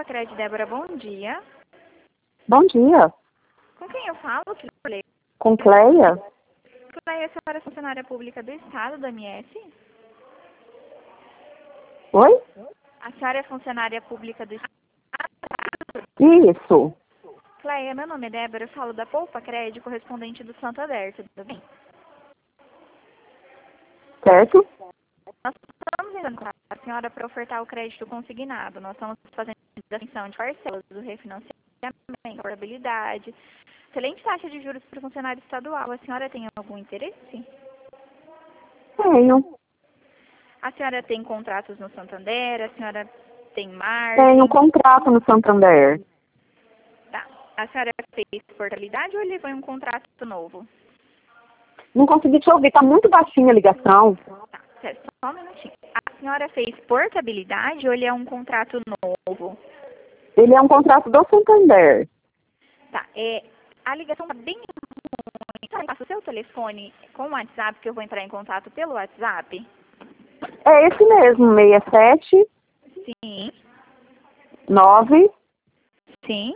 Cred Débora, bom dia. Bom dia. Com quem eu falo, Cleia? Com Cleia? Cleia, a senhora é funcionária pública do Estado, do MS? Oi? A senhora é funcionária pública do Estado? Isso. Cleia, meu nome é Débora, eu falo da Poupa Cred, correspondente do Santander, tudo bem? Certo? Nós estamos entrando com a senhora para ofertar o crédito consignado. Nós estamos fazendo a extensão de parcelas do refinanciamento, portabilidade, excelente taxa de juros para o funcionário estadual. A senhora tem algum interesse? Tenho. A senhora tem contratos no Santander? A senhora tem margem? Tenho contrato no Santander. Tá. A senhora fez portabilidade ou ele foi um contrato novo? Não consegui te ouvir, tá muito baixinha a ligação. Tá, certo. Só um minutinho. A senhora fez portabilidade ou ele é um contrato novo? Ele é um contrato do Santander. Tá. A ligação tá bem ruim. Então, passa o seu telefone com o WhatsApp, que eu vou entrar em contato pelo WhatsApp? É esse mesmo, 67 Sim. 9 Sim.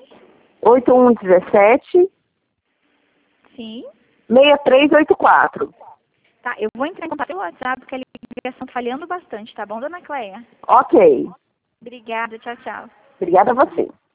8117 Sim. 6384. Tá, eu vou entrar em contato pelo WhatsApp, porque a ligação tá falhando bastante, tá bom, dona Cleia? Ok. Obrigada, tchau, tchau. Obrigada a você.